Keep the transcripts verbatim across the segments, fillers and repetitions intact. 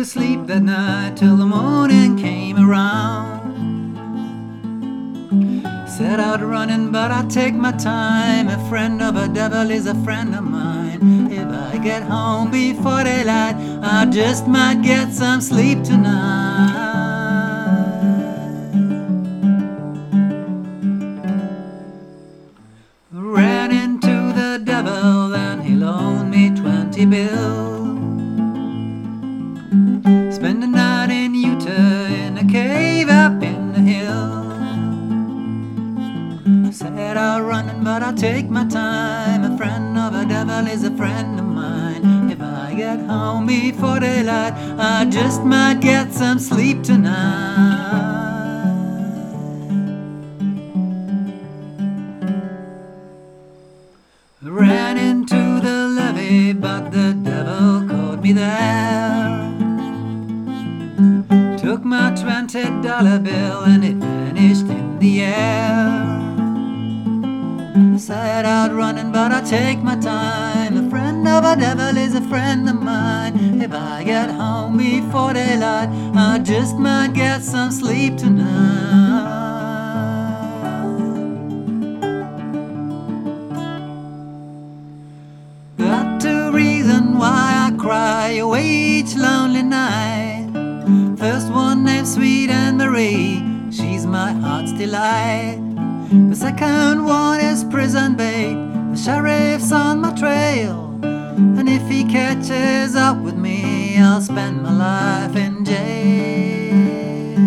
sleep that night till the morning came around. Set out running, but I take my time. A friend of a devil is a friend of mine. If I get home before daylight, I just might get some sleep tonight. Ran into the devil and he loaned me twenty bills. Spend the night in Utah in a cave up in the hill. Set out running, but I take my time. A friend of a devil is a friend of mine. If I get home before daylight, I just might get some sleep tonight. Ran into the levee, but the devil caught me there. Took my twenty dollar bill and it vanished in the air. Set out running, but I take my time. A friend of a devil is a friend of mine. If I get home before daylight, I just might get some sleep tonight. Got a reason why I cry away each lonely night. First one named Sweet Anne Marie, she's my heart's delight. The second one is prison bait, the sheriff's on my trail. And if he catches up with me, I'll spend my life in jail.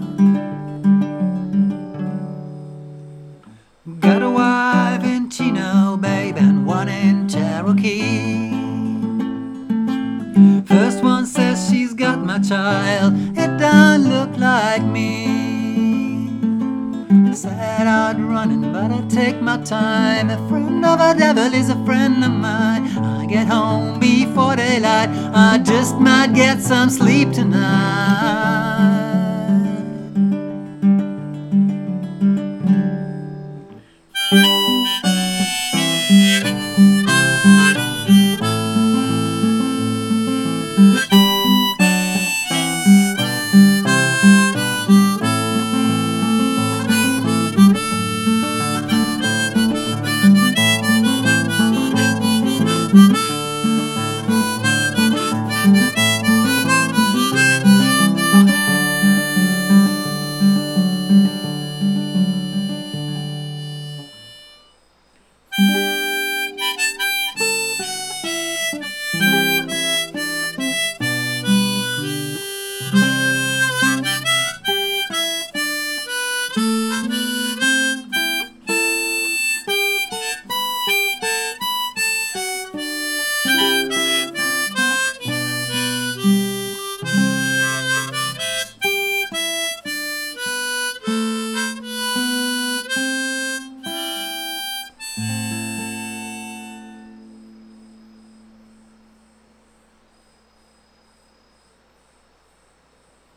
Got a wife in Chino, babe, and one in Cherokee. First one says she's got my child, it don't look like me. Set out running, but I take my time. A friend of a devil is a friend of mine. I get home before daylight, I just might get some sleep tonight.